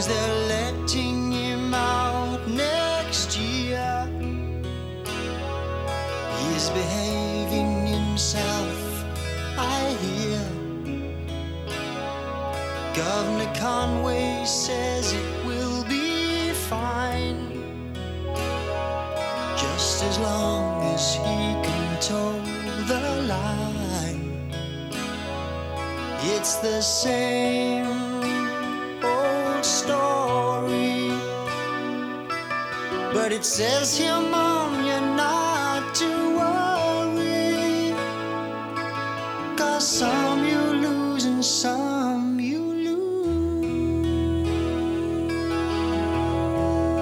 they're letting him out next year. He's behaving himself, I hear. Governor Conway says it will be fine, just as long as he can toe the line. It's the same old story, but it says here, Mom, you're not